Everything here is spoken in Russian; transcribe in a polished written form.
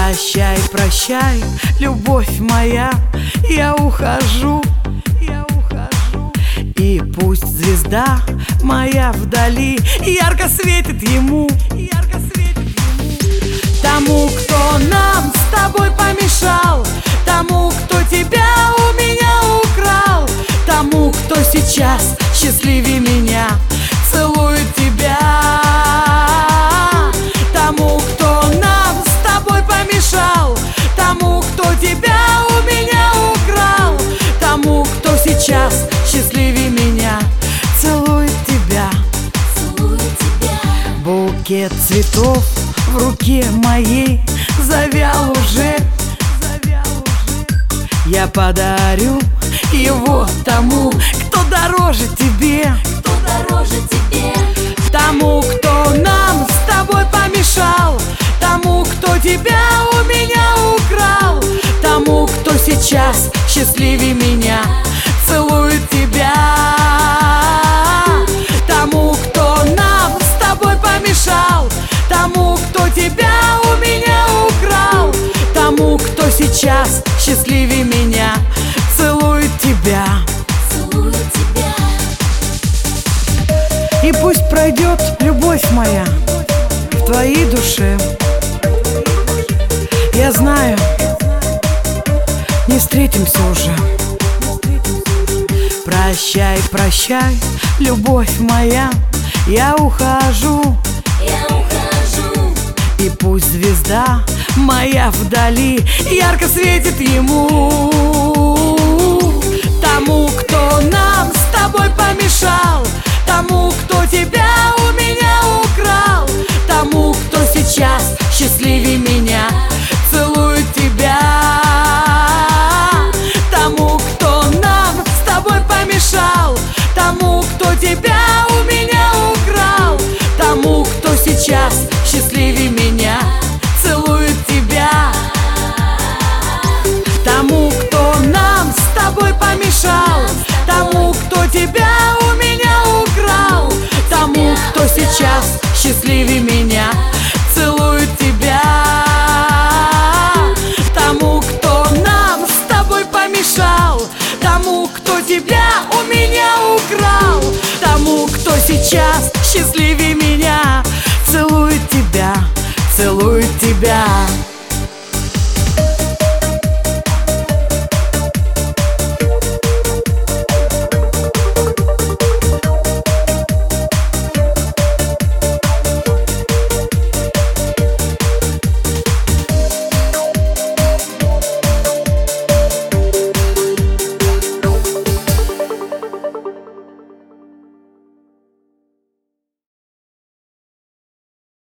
Прощай, прощай, любовь моя, я ухожу. И пусть звезда моя вдали ярко светит ему. Тому, кто нам с тобой помешал, тому, кто тебя у меня украл, тому, кто сейчас счастливее меня целует тебя. Тому, кто нам с тобой помешал, тому, кто тебя у меня украл, тому, кто сейчас счастливее меня целует тебя. Букет цветов в руке моей завял уже. Я подарю его тому, кто дороже тебе. Тому, кто нам с тобой помешал, тому, кто тебя у меня украл, тому, кто сейчас счастливее меня целует тебя. Тому, кто нам с тобой помешал, тому, кто тебя у меня украл, тому, кто сейчас счастливее меня целует тебя. И пусть пройдет любовь моя в твоей душе. Я знаю, не встретимся уже. Прощай, прощай, любовь моя, я ухожу. И пусть звезда моя вдали ярко светит ему. Тому, кто нам с тобой помешал, тому, кто тебя у меня украл, тому, кто сейчас счастливее меня целует тебя. Тому, кто нам с тобой помешал, тому, кто тебя у меня украл, тому, кто сейчас счастливее меня целует тебя. Тому, кто нам с тобой помешал, тому, кто тебя у меня украл, тому, кто сейчас счастливее меня целует тебя. Тому, кто нам с тобой помешал, тому, кто тебя у меня украл, тому, кто сейчас счастливее меня целует тебя, целует тебя.